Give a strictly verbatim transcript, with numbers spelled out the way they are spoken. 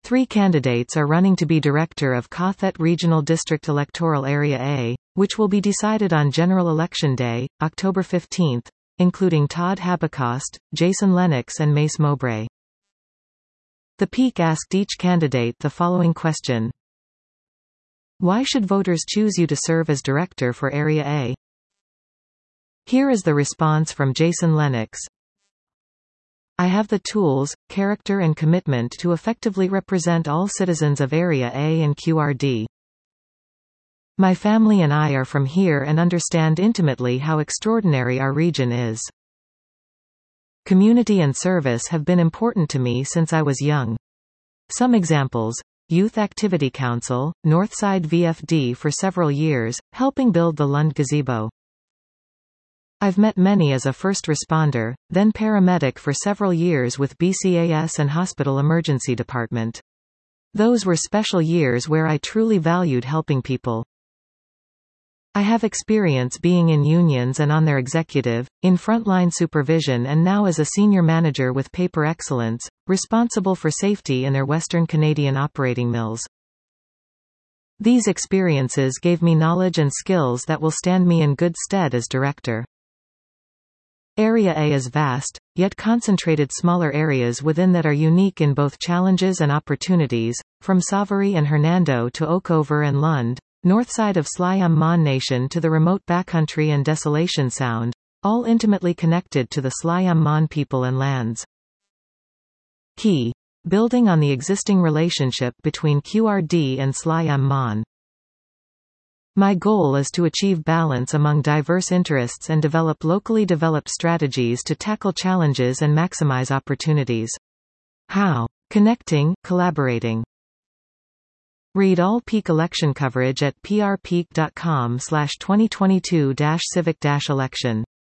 Three candidates are running to be director of Cothet Regional District Electoral Area A, which will be decided on General Election Day, October fifteenth, including Todd Habekost, Jason Lennox and Mace Mowbray. The Peak asked each candidate the following question. Why should voters choose you to serve as director for Area A? Here is the response from Jason Lennox. I have the tools, character and commitment to effectively represent all citizens of Area A and Q R D. My family and I are from here and understand intimately how extraordinary our region is. Community and service have been important to me since I was young. Some examples: Youth Activity Council, Northside V F D for several years, helping build the Lund Gazebo. I've met many as a first responder, then paramedic for several years with B C A S and Hospital Emergency Department. Those were special years where I truly valued helping people. I have experience being in unions and on their executive, in frontline supervision and now as a senior manager with Paper Excellence, responsible for safety in their Western Canadian operating mills. These experiences gave me knowledge and skills that will stand me in good stead as director. Area A is vast, yet concentrated smaller areas within that are unique in both challenges and opportunities, from Savary and Hernando to Oakover and Lund, north side of Sliam Mon Nation to the remote backcountry and Desolation Sound, all intimately connected to the Sliam Mon people and lands. Key. Building on the existing relationship between Q R D and Sliam Mon. My goal is to achieve balance among diverse interests and develop locally developed strategies to tackle challenges and maximize opportunities. How? Connecting, collaborating. Read all Peak election coverage at p r peak dot com slash twenty twenty-two dash civic dash election.